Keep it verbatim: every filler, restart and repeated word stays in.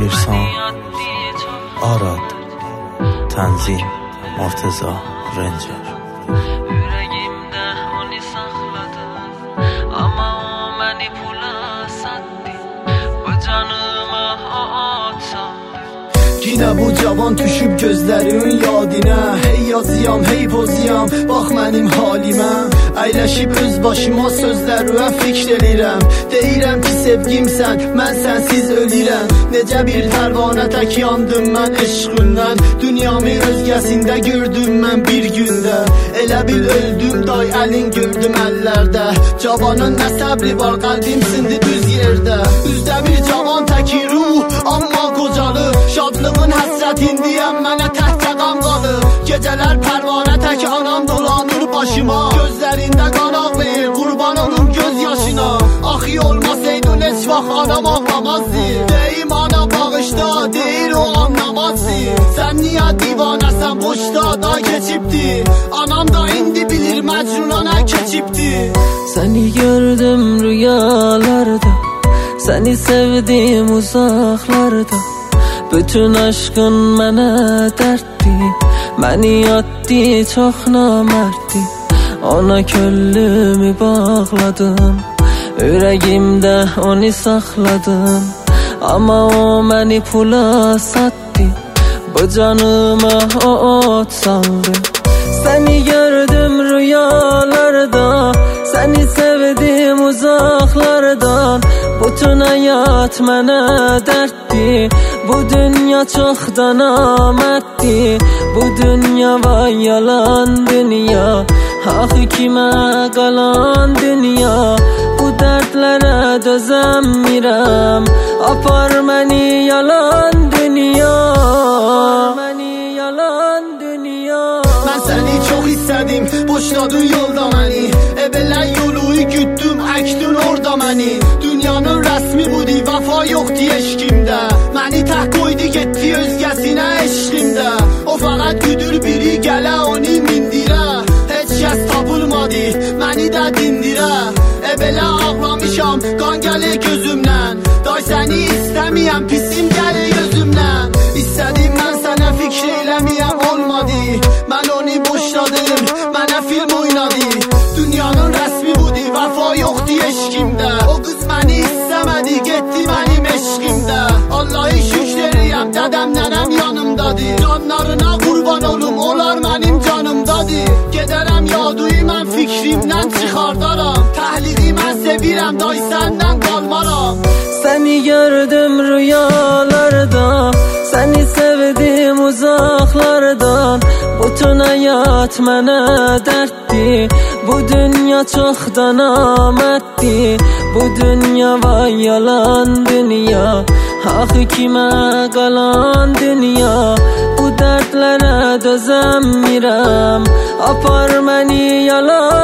امیرسان آراد تنظیم مرتضی رنجر Yüreğimde onu sakladım ama o beni pula sattı. Bu canıma o atsan. Yine bu cavan düşüb gözlərimin yadinə. Hey yazıyam, hey poziyam, bax mənim halimə. Əyləşib öz başıma sözlərə fikr edirəm. Deyirəm ki sevgimsən, mən sənsiz ölürəm. Necə bir pərvanə tək yandım mən eşqündən. Dünyamı özgəsində gördüm mən bir gündə. Elə bil öldüm day əlin gördüm əllərdə. Cavanın nə səbri var, qəlbim sindi düz yerdə. Üzdə bir cavan təki ruh, amma qocalı. Şadlığın həsrətindiyəm, mənə təhcə qan qalır. Gecələr pərvanə tək anam dolanır başıma. Gözlərində qan ağlayır, qurban olum göz yaşına. Axı olmasaydın heç vaxt anam ağlamazdı. Deyim ana bağışda, deyir o anlamazdı. Sən niyə divanəsən, boşda da keçibdi. Anam da indi bilir məcnunana keçibdi. Səni gördüm rüyalarda, səni sevdim uzaqlarda. Bütün aşkın mənə dərddi, məni yatdi çox namərddi. Ona köllümü bağladım, ürəyimdə onu saxladım. Amma o məni pula sattı, bu canıma o ot saldı. Səni gördüm rüyalarda, səni sevdim uzaqlardan. Bütün həyat mənə dərddi, bu dünya çoxdan namətdi. Bu dünya vay yalan dünya, axı kimə qalan dünya. Bu dərdlərə dözəmirəm, apar məni yalan dünya. Məni yalan dünya. Mən səni çox istədim, boşladın yolda məni. Evvələn yolu gütdüm, əkdin orada məni. Dünyanın rəsmi budur, vəfa yoxdur eşqimdə. Məni tək qoydu, getdi özgəsinə eşqimdə. O fəqət güdür biri, gələ onu mindirə. Heç kəs tapılmadı, məni də dindirə. Evvələ ağlamışam, qan gəlir gözümdən. Day səni istəməyəm, pisim gəlir gözümdən. İstədim mən sənə fikr eləməyəm, olmadı. Mən onu boşladım, mənə film oynadı. Dünyanın rəsmi budur, vəfa yoxdur eşqimdə. O qız məni istəmədi, getdi mənim eşqimdə. Allah'ı şükürəm, dədəm nənəm yanımdadır. Canlarına qurban olum, onlar mənim canımdadır. Gedərəm yaduyu mən fikrimdən çıxardaram. Təhliqi mən sevirəm, day səndən qalmaram. Səni gördüm rüyalarda, səni sevdim uzaqlardan. Bütün həyat mənə dərddi, bu dünya çoxdan namətdi. Bu dünya vay yalan dünya, axı kimə qalan dünya. Bu dərdlərə dözəmirəm, apar məni yalan